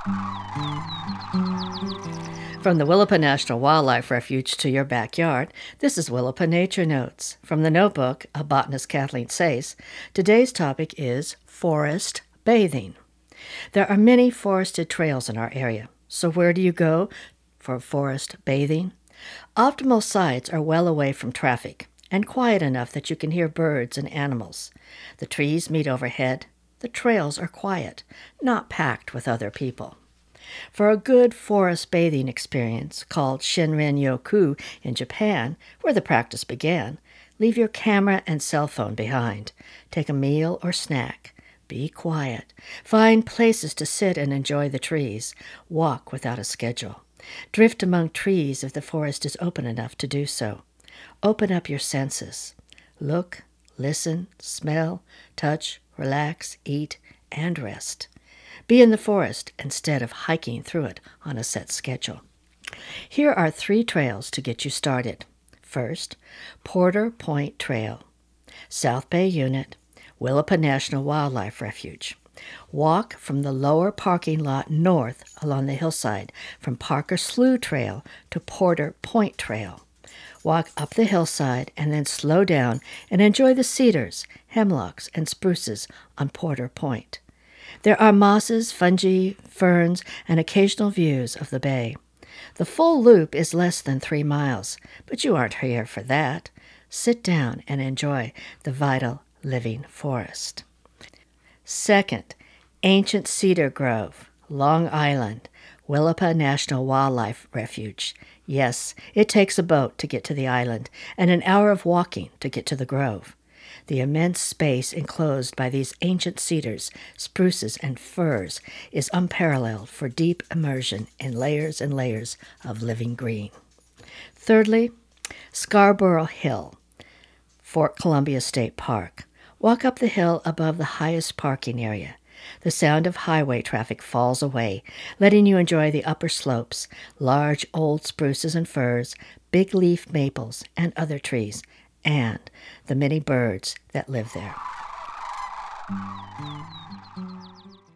From the Willapa National Wildlife Refuge to your backyard, this is Willapa Nature Notes. From the notebook of botanist Kathleen Sayce, today's topic is forest bathing. There are many forested trails in our area, so where do you go for forest bathing? Optimal sites are well away from traffic and quiet enough that you can hear birds and animals. The trees meet overhead. The trails are quiet, not packed with other people. For a good forest bathing experience, called Shinrin-yoku in Japan, where the practice began, leave your camera and cell phone behind. Take a meal or snack. Be quiet. Find places to sit and enjoy the trees. Walk without a schedule. Drift among trees if the forest is open enough to do so. Open up your senses. Look, listen, smell, touch, relax, eat, and rest. Be in the forest instead of hiking through it on a set schedule. Here are 3 trails to get you started. First, Porter Point Trail, South Bay Unit, Willapa National Wildlife Refuge. Walk from the lower parking lot north along the hillside from Parker Slough Trail to Porter Point Trail. Walk up the hillside and then slow down and enjoy the cedars, hemlocks, and spruces on Porter Point. There are mosses, fungi, ferns, and occasional views of the bay. The full loop is less than 3 miles, but you aren't here for that. Sit down and enjoy the vital living forest. Second, Ancient Cedar Grove, Long Island, Willapa National Wildlife Refuge. Yes, it takes a boat to get to the island and an hour of walking to get to the grove. The immense space enclosed by these ancient cedars, spruces, and firs is unparalleled for deep immersion in layers and layers of living green. Thirdly, Scarborough Hill, Fort Columbia State Park. Walk up the hill above the highest parking area. The sound of highway traffic falls away, letting you enjoy the upper slopes, large old spruces and firs, big leaf maples, and other trees, and the many birds that live there.